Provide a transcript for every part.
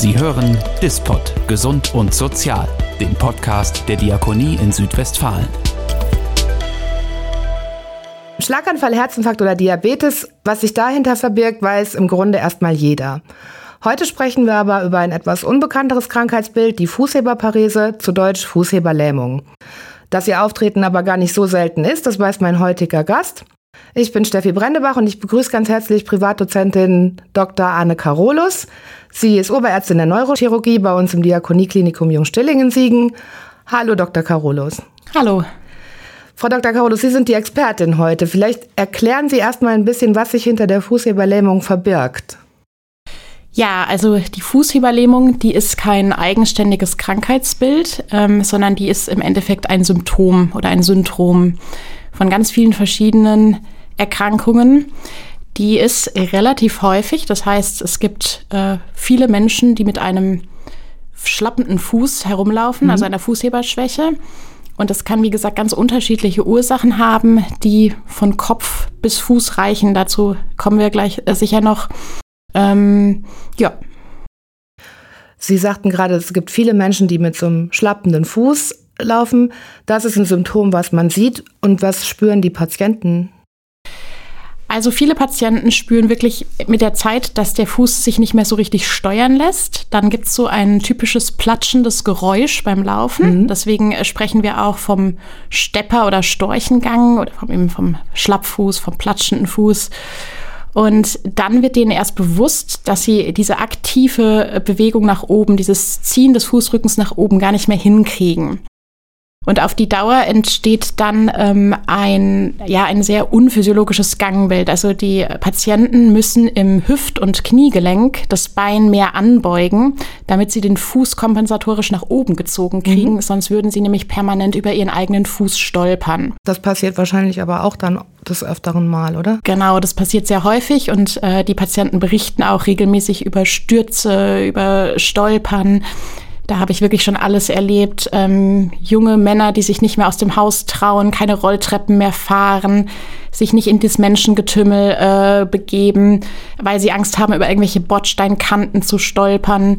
Sie hören DISPOD, Gesund und Sozial, den Podcast der Diakonie in Südwestfalen. Schlaganfall, Herzinfarkt oder Diabetes, was sich dahinter verbirgt, weiß im Grunde erstmal jeder. Heute sprechen wir aber über ein etwas unbekannteres Krankheitsbild, die Fußheberparese, zu Deutsch Fußheberlähmung. Dass ihr Auftreten aber gar nicht so selten ist, das weiß mein heutiger Gast. Ich bin Steffi Brendebach und ich begrüße ganz herzlich Privatdozentin Dr. Anne Carolus. Sie ist Oberärztin der Neurochirurgie bei uns im Diakonieklinikum Jungstillingen-Siegen. Hallo Dr. Carolus. Hallo. Frau Dr. Carolus, Sie sind die Expertin heute. Vielleicht erklären Sie erst mal ein bisschen, was sich hinter der Fußheberlähmung verbirgt. Ja, also die Fußheberlähmung, die ist kein eigenständiges Krankheitsbild, sondern die ist im Endeffekt ein Symptom oder ein Syndrom von ganz vielen verschiedenen Erkrankungen. Die ist relativ häufig, das heißt, es gibt viele Menschen, die mit einem schlappenden Fuß herumlaufen, also einer Fußheberschwäche. Und das kann, wie gesagt, ganz unterschiedliche Ursachen haben, die von Kopf bis Fuß reichen. Dazu kommen wir gleich sicher noch. Ja. Sie sagten gerade, es gibt viele Menschen, die mit so einem schlappenden Fuß laufen. Das ist ein Symptom, was man sieht. Und was spüren die Patienten? Also viele Patienten spüren wirklich mit der Zeit, dass der Fuß sich nicht mehr so richtig steuern lässt. Dann gibt es so ein typisches platschendes Geräusch beim Laufen. Deswegen sprechen wir auch vom Stepper- oder Storchengang oder vom Schlappfuß, vom platschenden Fuß. Und dann wird denen erst bewusst, dass sie diese aktive Bewegung nach oben, dieses Ziehen des Fußrückens nach oben gar nicht mehr hinkriegen. Und auf die Dauer entsteht dann ein sehr unphysiologisches Gangbild. Also die Patienten müssen im Hüft- und Kniegelenk das Bein mehr anbeugen, damit sie den Fuß kompensatorisch nach oben gezogen kriegen. Sonst würden sie nämlich permanent über ihren eigenen Fuß stolpern. Das passiert wahrscheinlich aber auch dann des Öfteren mal, oder? Genau, das passiert sehr häufig und die Patienten berichten auch regelmäßig über Stürze, über Stolpern. Da habe ich wirklich schon alles erlebt. Junge Männer, die sich nicht mehr aus dem Haus trauen, keine Rolltreppen mehr fahren, sich nicht in das Menschengetümmel begeben, weil sie Angst haben, über irgendwelche Bordsteinkanten zu stolpern.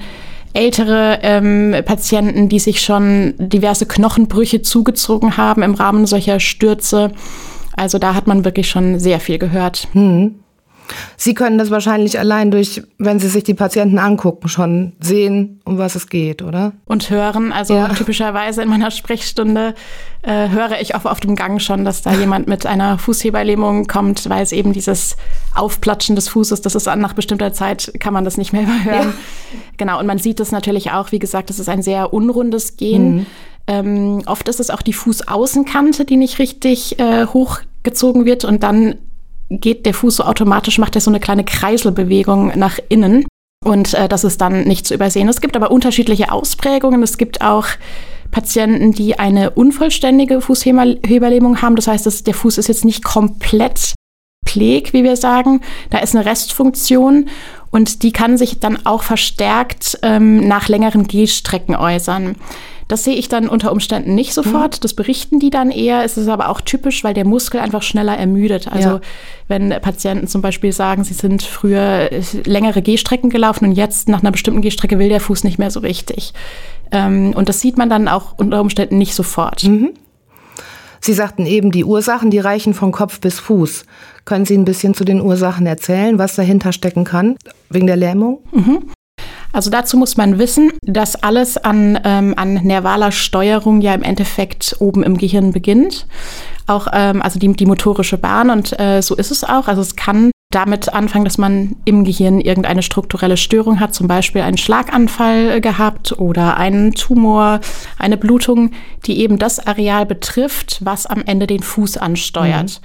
Ältere Patienten, die sich schon diverse Knochenbrüche zugezogen haben im Rahmen solcher Stürze. Also da hat man wirklich schon sehr viel gehört. Sie können das wahrscheinlich allein wenn Sie sich die Patienten angucken, schon sehen, um was es geht, oder? Und hören. Also typischerweise in meiner Sprechstunde höre ich auch auf dem Gang schon, dass da jemand mit einer Fußheberlähmung kommt, weil es eben dieses Aufplatschen des Fußes, das ist nach bestimmter Zeit, kann man das nicht mehr überhören. Ja. Genau, und man sieht es natürlich auch, wie gesagt, das ist ein sehr unrundes Gen. Oft ist es auch die Fußaußenkante, die nicht richtig hochgezogen wird und dann geht der Fuß so automatisch, macht er so eine kleine Kreiselbewegung nach innen und das ist dann nicht zu übersehen. Es gibt aber unterschiedliche Ausprägungen. Es gibt auch Patienten, die eine unvollständige Fußheberlähmung haben. Das heißt, der Fuß ist jetzt nicht komplett pleg, wie wir sagen. Da ist eine Restfunktion und die kann sich dann auch verstärkt nach längeren Gehstrecken äußern. Das sehe ich dann unter Umständen nicht sofort. Das berichten die dann eher. Es ist aber auch typisch, weil der Muskel einfach schneller ermüdet. Also wenn Patienten zum Beispiel sagen, sie sind früher längere Gehstrecken gelaufen und jetzt nach einer bestimmten Gehstrecke will der Fuß nicht mehr so richtig. Und das sieht man dann auch unter Umständen nicht sofort. Sie sagten eben, die Ursachen, die reichen von Kopf bis Fuß. Können Sie ein bisschen zu den Ursachen erzählen, was dahinter stecken kann, wegen der Lähmung? Also dazu muss man wissen, dass alles an nervaler Steuerung ja im Endeffekt oben im Gehirn beginnt. Auch also die motorische Bahn und so ist es auch. Also es kann damit anfangen, dass man im Gehirn irgendeine strukturelle Störung hat, zum Beispiel einen Schlaganfall gehabt oder einen Tumor, eine Blutung, die eben das Areal betrifft, was am Ende den Fuß ansteuert.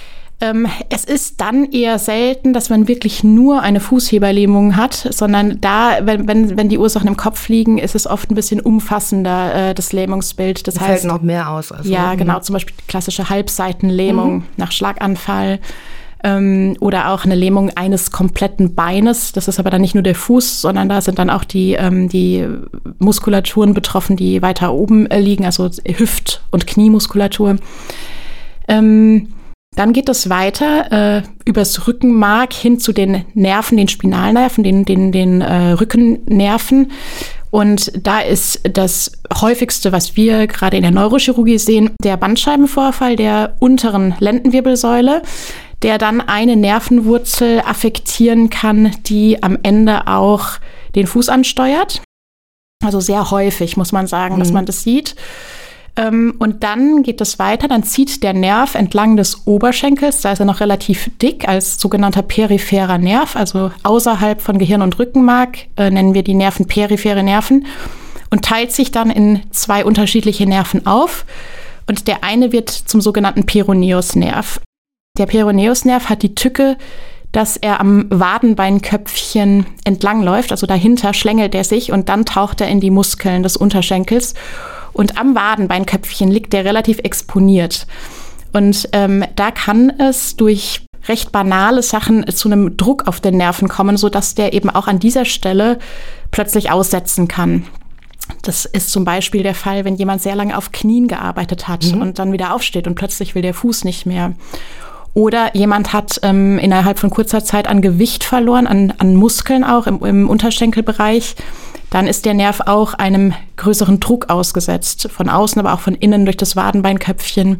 Es ist dann eher selten, dass man wirklich nur eine Fußheberlähmung hat, sondern da, wenn die Ursachen im Kopf liegen, ist es oft ein bisschen umfassender, das Lähmungsbild. Das heißt, fällt noch mehr aus. Also, ja, genau, zum Beispiel klassische Halbseitenlähmung nach Schlaganfall oder auch eine Lähmung eines kompletten Beines. Das ist aber dann nicht nur der Fuß, sondern da sind dann auch die Muskulaturen betroffen, die weiter oben liegen, also Hüft- und Kniemuskulatur. Dann geht es weiter übers Rückenmark hin zu den Nerven, den Spinalnerven, den Rückennerven. Und da ist das häufigste, was wir gerade in der Neurochirurgie sehen, der Bandscheibenvorfall der unteren Lendenwirbelsäule, der dann eine Nervenwurzel affektieren kann, die am Ende auch den Fuß ansteuert. Also sehr häufig, muss man sagen, dass man das sieht. Und dann geht es weiter, dann zieht der Nerv entlang des Oberschenkels, da ist er noch relativ dick, als sogenannter peripherer Nerv, also außerhalb von Gehirn und Rückenmark nennen wir die Nerven periphere Nerven und teilt sich dann in 2 unterschiedliche Nerven auf. Und der eine wird zum sogenannten Peroneusnerv. Der Peroneusnerv hat die Tücke, dass er am Wadenbeinköpfchen entlangläuft, also dahinter schlängelt er sich und dann taucht er in die Muskeln des Unterschenkels. Und am Wadenbeinköpfchen liegt der relativ exponiert. Und da kann es durch recht banale Sachen zu einem Druck auf den Nerven kommen, sodass der eben auch an dieser Stelle plötzlich aussetzen kann. Das ist zum Beispiel der Fall, wenn jemand sehr lange auf Knien gearbeitet hat und dann wieder aufsteht und plötzlich will der Fuß nicht mehr. Oder jemand hat innerhalb von kurzer Zeit an Gewicht verloren, an Muskeln auch im Unterschenkelbereich. Dann ist der Nerv auch einem größeren Druck ausgesetzt, von außen, aber auch von innen durch das Wadenbeinköpfchen.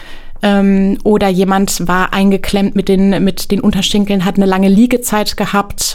Oder jemand war eingeklemmt mit den Unterschenkeln, hat eine lange Liegezeit gehabt,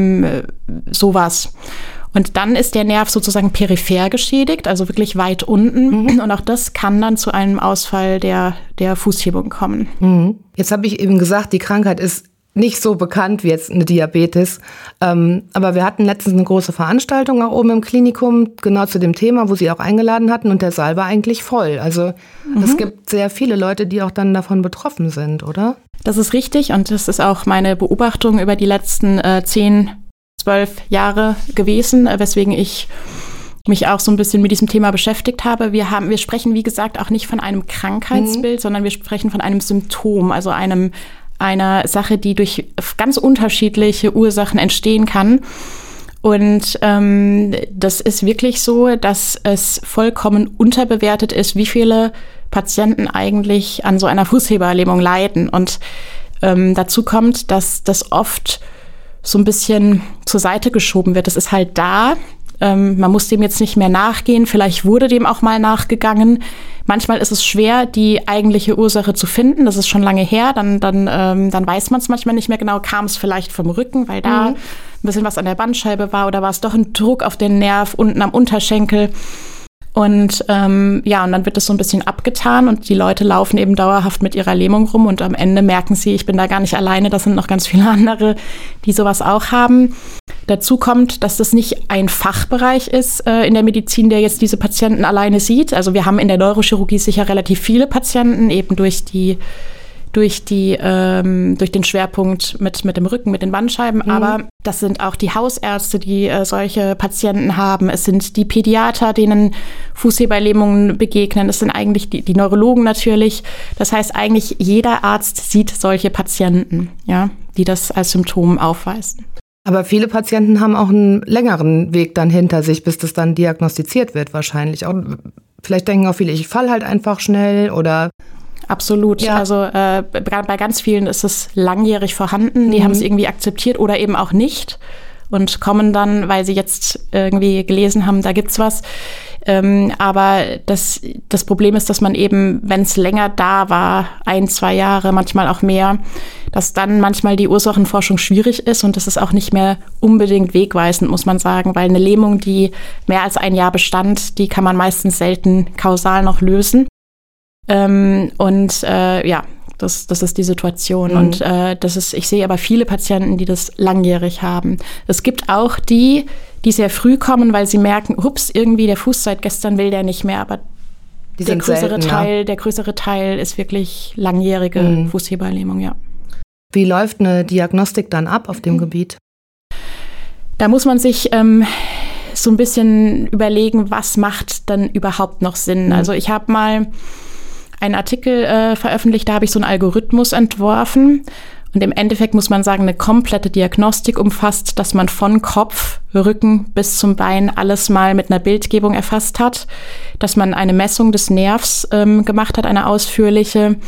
sowas. Und dann ist der Nerv sozusagen peripher geschädigt, also wirklich weit unten. Und auch das kann dann zu einem Ausfall der Fußhebung kommen. Jetzt habe ich eben gesagt, die Krankheit ist nicht so bekannt wie jetzt eine Diabetes. Aber wir hatten letztens eine große Veranstaltung auch oben im Klinikum, genau zu dem Thema, wo Sie auch eingeladen hatten. Und der Saal war eigentlich voll. Also es gibt sehr viele Leute, die auch dann davon betroffen sind, oder? Das ist richtig. Und das ist auch meine Beobachtung über die letzten 10, 12 Jahre gewesen, weswegen ich mich auch so ein bisschen mit diesem Thema beschäftigt habe. Wir sprechen, wie gesagt, auch nicht von einem Krankheitsbild, sondern wir sprechen von einem Symptom, also einer Sache, die durch ganz unterschiedliche Ursachen entstehen kann. Und das ist wirklich so, dass es vollkommen unterbewertet ist, wie viele Patienten eigentlich an so einer Fußheberlähmung leiden. Und dazu kommt, dass das oft so ein bisschen zur Seite geschoben wird. Das ist halt da. Man muss dem jetzt nicht mehr nachgehen. Vielleicht wurde dem auch mal nachgegangen. Manchmal ist es schwer, die eigentliche Ursache zu finden. Das ist schon lange her. Dann weiß man es manchmal nicht mehr genau. Kam es vielleicht vom Rücken, weil da ein bisschen was an der Bandscheibe war, oder war es doch ein Druck auf den Nerv unten am Unterschenkel? Und und dann wird das so ein bisschen abgetan und die Leute laufen eben dauerhaft mit ihrer Lähmung rum und am Ende merken sie, ich bin da gar nicht alleine, das sind noch ganz viele andere, die sowas auch haben. Dazu kommt, dass das nicht ein Fachbereich ist in der Medizin, der jetzt diese Patienten alleine sieht. Also wir haben in der Neurochirurgie sicher relativ viele Patienten, eben durch den Schwerpunkt mit dem Rücken, mit den Bandscheiben. Aber das sind auch die Hausärzte, die solche Patienten haben. Es sind die Pädiater, denen Fußheberlähmungen begegnen. Es sind eigentlich die Neurologen natürlich. Das heißt, eigentlich jeder Arzt sieht solche Patienten, ja, die das als Symptom aufweisen. Aber viele Patienten haben auch einen längeren Weg dann hinter sich, bis das dann diagnostiziert wird wahrscheinlich. Auch, vielleicht denken auch viele, ich falle halt einfach schnell oder... Absolut. Ja. Also bei ganz vielen ist es langjährig vorhanden. Die haben es irgendwie akzeptiert oder eben auch nicht und kommen dann, weil sie jetzt irgendwie gelesen haben, da gibt's was. Aber das Problem ist, dass man eben, wenn es länger da war, 1, 2 Jahre, manchmal auch mehr, dass dann manchmal die Ursachenforschung schwierig ist und das ist auch nicht mehr unbedingt wegweisend, muss man sagen, weil eine Lähmung, die mehr als 1 Jahr bestand, die kann man meistens selten kausal noch lösen. Das ist die Situation. Und ich sehe aber viele Patienten, die das langjährig haben. Es gibt auch die sehr früh kommen, weil sie merken, ups, irgendwie der Fuß seit gestern will der nicht mehr, aber der größere Teil ist wirklich langjährige Fußheberlähmung, ja. Wie läuft eine Diagnostik dann ab auf dem Gebiet? Da muss man sich so ein bisschen überlegen, was macht dann überhaupt noch Sinn. Also ich habe mal einen Artikel veröffentlicht, da habe ich so einen Algorithmus entworfen. Und im Endeffekt muss man sagen, eine komplette Diagnostik umfasst, dass man von Kopf, Rücken bis zum Bein alles mal mit einer Bildgebung erfasst hat, dass man eine Messung des Nervs gemacht hat, eine ausführliche,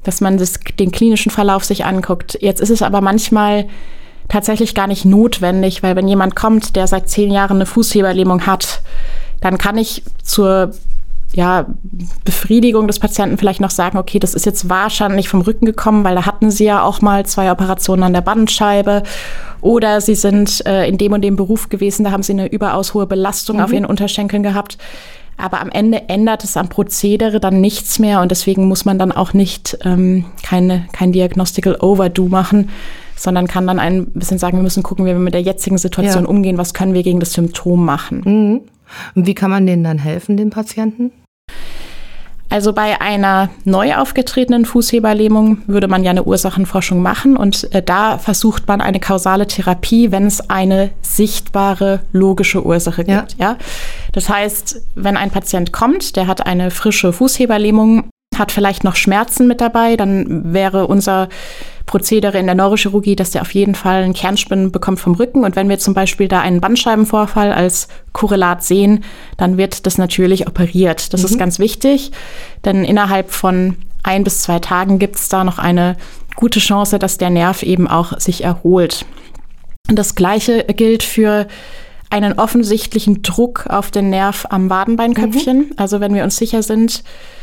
dass man den klinischen Verlauf sich anguckt. Jetzt ist es aber manchmal tatsächlich gar nicht notwendig, weil wenn jemand kommt, der seit 10 Jahren eine Fußheberlähmung hat, dann kann ich zur Befriedigung des Patienten vielleicht noch sagen, okay, das ist jetzt wahrscheinlich vom Rücken gekommen, weil da hatten sie ja auch mal 2 Operationen an der Bandscheibe oder sie sind in dem und dem Beruf gewesen, da haben sie eine überaus hohe Belastung auf ihren Unterschenkeln gehabt. Aber am Ende ändert es am Prozedere dann nichts mehr und deswegen muss man dann auch nicht kein Diagnostical Overdo machen, sondern kann dann ein bisschen sagen, wir müssen gucken, wie wir mit der jetzigen Situation umgehen, was können wir gegen das Symptom machen. Mhm. Und wie kann man denen dann helfen, den Patienten? Also bei einer neu aufgetretenen Fußheberlähmung würde man ja eine Ursachenforschung machen und da versucht man eine kausale Therapie, wenn es eine sichtbare, logische Ursache gibt. Ja? Das heißt, wenn ein Patient kommt, der hat eine frische Fußheberlähmung, hat vielleicht noch Schmerzen mit dabei, dann wäre unser Prozedere in der Neurochirurgie, dass der auf jeden Fall einen Kernspinnen bekommt vom Rücken. Und wenn wir zum Beispiel da einen Bandscheibenvorfall als Korrelat sehen, dann wird das natürlich operiert. Das ist ganz wichtig, denn innerhalb von 1 bis 2 Tagen gibt es da noch eine gute Chance, dass der Nerv eben auch sich erholt. Und das Gleiche gilt für einen offensichtlichen Druck auf den Nerv am Wadenbeinköpfchen. Also wenn wir uns sicher sind,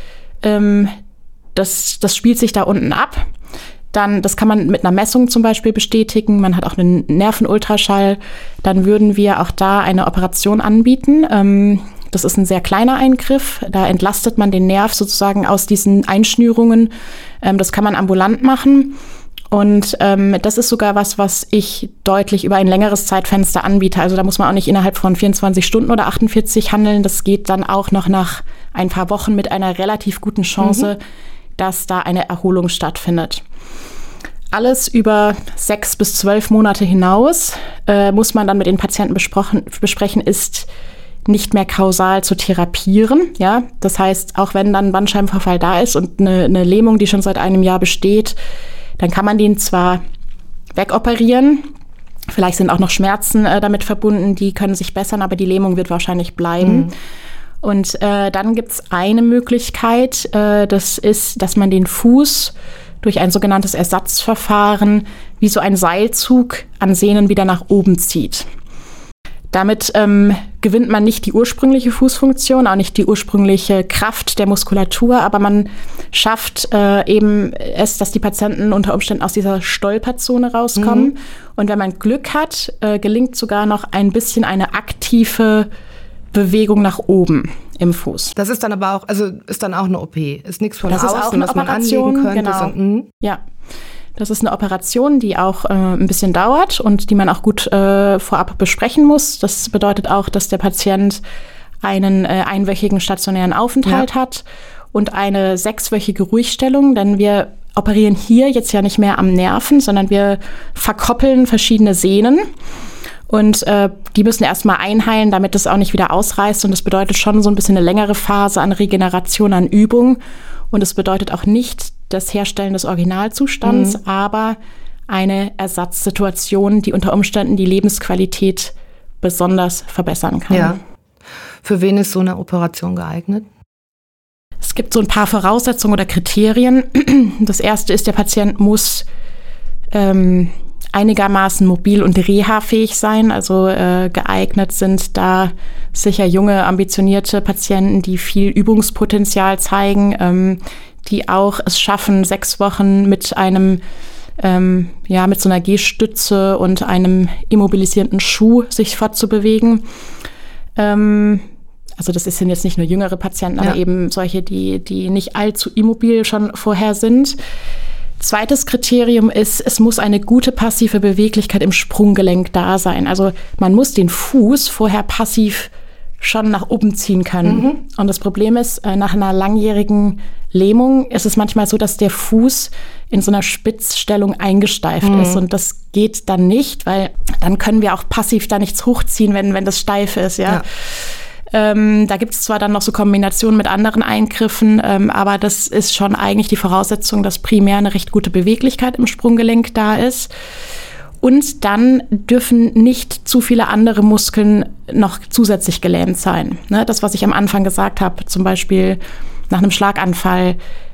das spielt sich da unten ab. Dann, das kann man mit einer Messung zum Beispiel bestätigen. Man hat auch einen Nervenultraschall. Dann würden wir auch da eine Operation anbieten. Das ist ein sehr kleiner Eingriff. Da entlastet man den Nerv sozusagen aus diesen Einschnürungen. Das kann man ambulant machen. Und das ist sogar was ich deutlich über ein längeres Zeitfenster anbiete. Also da muss man auch nicht innerhalb von 24 Stunden oder 48 handeln. Das geht dann auch noch nach ein paar Wochen mit einer relativ guten Chance, dass da eine Erholung stattfindet. Alles über 6 bis 12 Monate hinaus muss man dann mit den Patienten besprechen, ist nicht mehr kausal zu therapieren. Ja? Das heißt, auch wenn dann ein Bandscheibenvorfall da ist und eine Lähmung, die schon seit einem Jahr besteht, dann kann man den zwar wegoperieren, vielleicht sind auch noch Schmerzen damit verbunden, die können sich bessern, aber die Lähmung wird wahrscheinlich bleiben. Und dann gibt es eine Möglichkeit, das ist, dass man den Fuß durch ein sogenanntes Ersatzverfahren wie so ein Seilzug an Sehnen wieder nach oben zieht. Damit gewinnt man nicht die ursprüngliche Fußfunktion, auch nicht die ursprüngliche Kraft der Muskulatur, aber man schafft eben es, dass die Patienten unter Umständen aus dieser Stolperzone rauskommen. Und wenn man Glück hat, gelingt sogar noch ein bisschen eine aktive Bewegung nach oben im Fuß. Das ist dann aber auch, also ist dann auch eine OP. Ist nichts von das außen, ist auch eine was man Operation, anlegen könnte. Genau. Ja, das ist eine Operation, die auch ein bisschen dauert und die man auch gut vorab besprechen muss. Das bedeutet auch, dass der Patient einen einwöchigen stationären Aufenthalt hat und eine 6-wöchige Ruhigstellung, denn wir operieren hier jetzt ja nicht mehr am Nerven, sondern wir verkoppeln verschiedene Sehnen. Und die müssen erstmal einheilen, damit das auch nicht wieder ausreißt. Und das bedeutet schon so ein bisschen eine längere Phase an Regeneration, an Übung. Und es bedeutet auch nicht das Herstellen des Originalzustands, aber eine Ersatzsituation, die unter Umständen die Lebensqualität besonders verbessern kann. Ja. Für wen ist so eine Operation geeignet? Es gibt so ein paar Voraussetzungen oder Kriterien. Das erste ist, der Patient muss einigermaßen mobil und reha-fähig sein. Also geeignet sind da sicher junge, ambitionierte Patienten, die viel Übungspotenzial zeigen, die auch es schaffen, 6 Wochen mit einem mit so einer Gehstütze und einem immobilisierenden Schuh sich fortzubewegen. Also das sind jetzt nicht nur jüngere Patienten, aber eben solche, die nicht allzu immobil schon vorher sind. Zweites Kriterium ist, es muss eine gute passive Beweglichkeit im Sprunggelenk da sein. Also man muss den Fuß vorher passiv schon nach oben ziehen können. Und das Problem ist, nach einer langjährigen Lähmung ist es manchmal so, dass der Fuß in so einer Spitzstellung eingesteift ist. Und das geht dann nicht, weil dann können wir auch passiv da nichts hochziehen, wenn das steif ist. Ja. Da gibt es zwar dann noch so Kombinationen mit anderen Eingriffen, aber das ist schon eigentlich die Voraussetzung, dass primär eine recht gute Beweglichkeit im Sprunggelenk da ist. Und dann dürfen nicht zu viele andere Muskeln noch zusätzlich gelähmt sein. Ne? Das, was ich am Anfang gesagt habe, zum Beispiel nach einem Schlaganfall,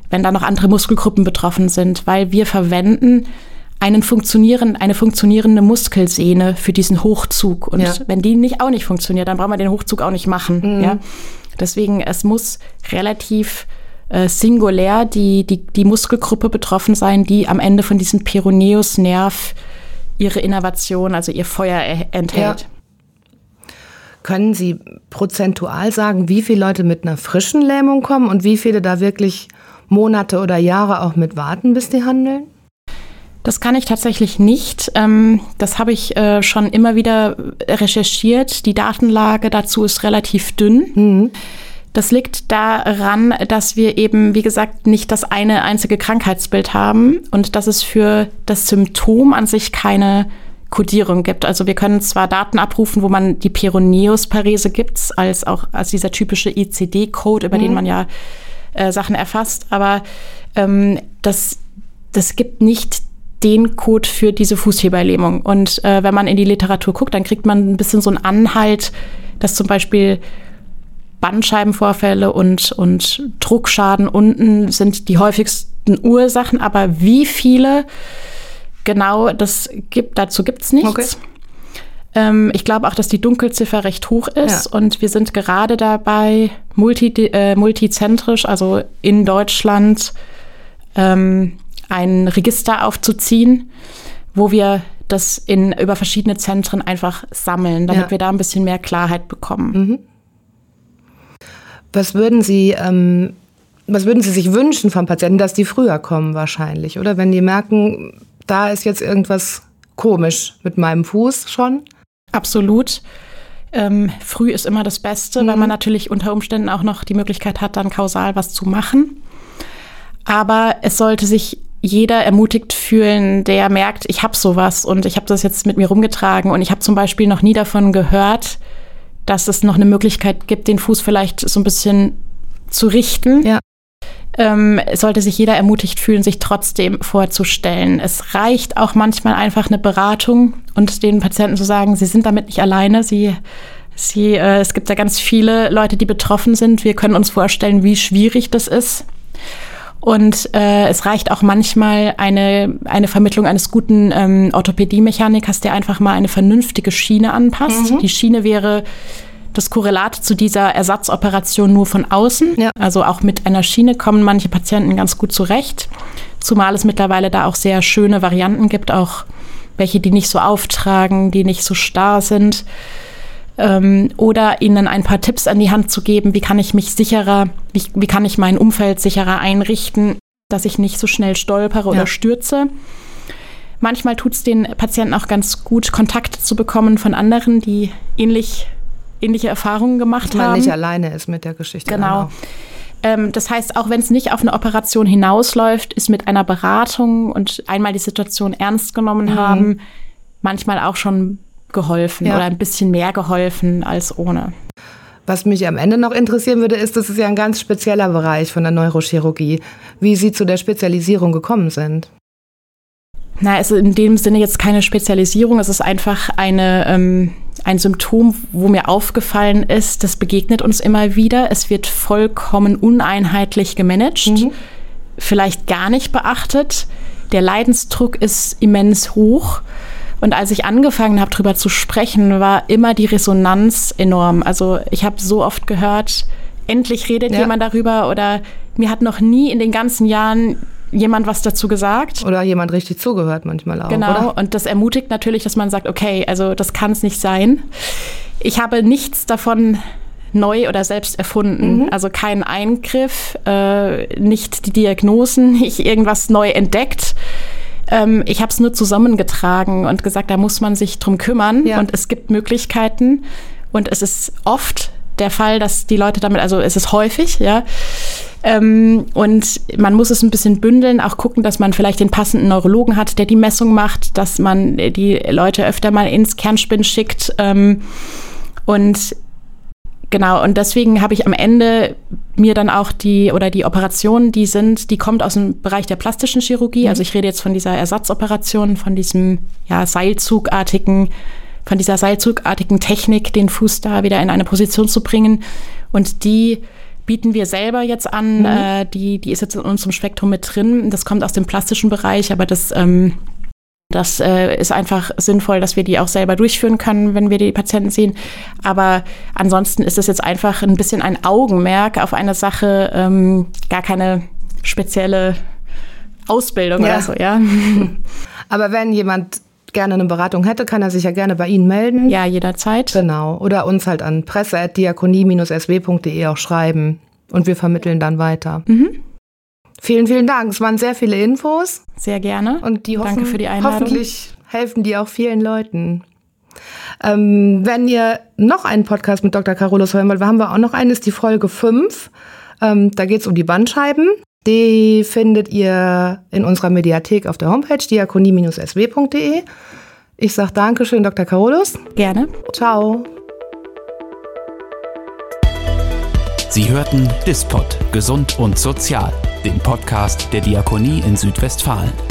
wenn da noch andere Muskelgruppen betroffen sind, weil wir verwenden eine funktionierende Muskelsehne für diesen Hochzug. Und wenn die auch nicht funktioniert, dann brauchen wir den Hochzug auch nicht machen. Ja? Deswegen, es muss relativ singulär die Muskelgruppe betroffen sein, die am Ende von diesem Peroneusnerv ihre Innervation, also ihr Feuer enthält. Ja. Können Sie prozentual sagen, wie viele Leute mit einer frischen Lähmung kommen und wie viele da wirklich Monate oder Jahre auch mit warten, bis die handeln? Das kann ich tatsächlich nicht. Das habe ich schon immer wieder recherchiert. Die Datenlage dazu ist relativ dünn. Das liegt daran, dass wir eben, wie gesagt, nicht das eine einzige Krankheitsbild haben und dass es für das Symptom an sich keine Kodierung gibt. Also wir können zwar Daten abrufen, wo man die Peroneusparese gibt, als dieser typische ICD-Code, über den man ja Sachen erfasst, aber das gibt nicht den Code für diese Fußheberlähmung. Und wenn man in die Literatur guckt, dann kriegt man ein bisschen so einen Anhalt, dass zum Beispiel Bandscheibenvorfälle und Druckschaden unten sind die häufigsten Ursachen, aber wie viele genau dazu gibt's nichts. Okay. Ich glaube auch, dass die Dunkelziffer recht hoch ist und wir sind gerade dabei, multizentrisch, also in Deutschland, ein Register aufzuziehen, wo wir das über verschiedene Zentren einfach sammeln, damit wir da ein bisschen mehr Klarheit bekommen. Was würden Sie sich wünschen vom Patienten, dass die früher kommen wahrscheinlich, oder? Wenn die merken, da ist jetzt irgendwas komisch mit meinem Fuß schon? Absolut. Früh ist immer das Beste, weil man natürlich unter Umständen auch noch die Möglichkeit hat, dann kausal was zu machen. Aber es sollte sich jeder ermutigt fühlen, der merkt, ich habe sowas und ich habe das jetzt mit mir rumgetragen und ich habe zum Beispiel noch nie davon gehört, dass es noch eine Möglichkeit gibt, den Fuß vielleicht so ein bisschen zu richten. Ja. Sollte sich jeder ermutigt fühlen, sich trotzdem vorzustellen. Es reicht auch manchmal einfach eine Beratung und den Patienten zu sagen, sie sind damit nicht alleine. Es gibt da ganz viele Leute, die betroffen sind. Wir können uns vorstellen, wie schwierig das ist. Und es reicht auch manchmal eine Vermittlung eines guten Orthopädie-Mechanikers, der einfach mal eine vernünftige Schiene anpasst. Die Schiene wäre das Korrelat zu dieser Ersatzoperation nur von außen. Ja. Also auch mit einer Schiene kommen manche Patienten ganz gut zurecht. Zumal es mittlerweile da auch sehr schöne Varianten gibt, auch welche, die nicht so auftragen, die nicht so starr sind. Oder ihnen ein paar Tipps an die Hand zu geben, wie kann ich mich sicherer, wie kann ich mein Umfeld sicherer einrichten, dass ich nicht so schnell stolpere oder stürze. Manchmal tut es den Patienten auch ganz gut, Kontakt zu bekommen von anderen, die ähnliche Erfahrungen gemacht haben. Dass man nicht alleine ist mit der Geschichte. Genau. Das heißt, auch wenn es nicht auf eine Operation hinausläuft, ist mit einer Beratung und einmal die Situation ernst genommen haben, manchmal auch schon geholfen oder ein bisschen mehr geholfen als ohne. Was mich am Ende noch interessieren würde, ist, das ist ja ein ganz spezieller Bereich von der Neurochirurgie, wie Sie zu der Spezialisierung gekommen sind. Es ist in dem Sinne jetzt keine Spezialisierung, es ist einfach ein Symptom, wo mir aufgefallen ist, das begegnet uns immer wieder. Es wird vollkommen uneinheitlich gemanagt, vielleicht gar nicht beachtet. Der Leidensdruck ist immens hoch. Und als ich angefangen habe, darüber zu sprechen, war immer die Resonanz enorm. Also ich habe so oft gehört, endlich redet jemand darüber oder mir hat noch nie in den ganzen Jahren jemand was dazu gesagt. Oder jemand richtig zugehört manchmal auch, genau, oder? Und das ermutigt natürlich, dass man sagt, okay, also das kann es nicht sein. Ich habe nichts davon neu oder selbst erfunden. Also keinen Eingriff, nicht die Diagnosen, nicht irgendwas neu entdeckt. Ich habe es nur zusammengetragen und gesagt, da muss man sich drum kümmern und es gibt Möglichkeiten und es ist oft der Fall, dass die Leute damit, also es ist häufig, und man muss es ein bisschen bündeln, auch gucken, dass man vielleicht den passenden Neurologen hat, der die Messung macht, dass man die Leute öfter mal ins Kernspin schickt und genau, und deswegen habe ich am Ende mir dann auch die Operationen, die kommt aus dem Bereich der plastischen Chirurgie. Also ich rede jetzt von dieser Ersatzoperation, von diesem seilzugartigen Technik, den Fuß da wieder in eine Position zu bringen. Und die bieten wir selber jetzt an. Die ist jetzt in unserem Spektrum mit drin. Das kommt aus dem plastischen Bereich, aber das ist einfach sinnvoll, dass wir die auch selber durchführen können, wenn wir die Patienten sehen. Aber ansonsten ist es jetzt einfach ein bisschen ein Augenmerk auf eine Sache, gar keine spezielle Ausbildung oder so, ja. Aber wenn jemand gerne eine Beratung hätte, kann er sich ja gerne bei Ihnen melden. Ja, jederzeit. Genau. Oder uns halt an presse@diakonie-sw.de auch schreiben und wir vermitteln dann weiter. Vielen, vielen Dank. Es waren sehr viele Infos. Sehr gerne. Und danke für die Einladung. Hoffentlich helfen die auch vielen Leuten. Wenn ihr noch einen Podcast mit Dr. Carolus hören wollt, haben wir auch noch einen, ist die Folge 5. Da geht es um die Bandscheiben. Die findet ihr in unserer Mediathek auf der Homepage diakonie-sw.de. Ich sage Dankeschön, Dr. Carolus. Gerne. Ciao. Sie hörten Dispod, Gesund und Sozial, den Podcast der Diakonie in Südwestfalen.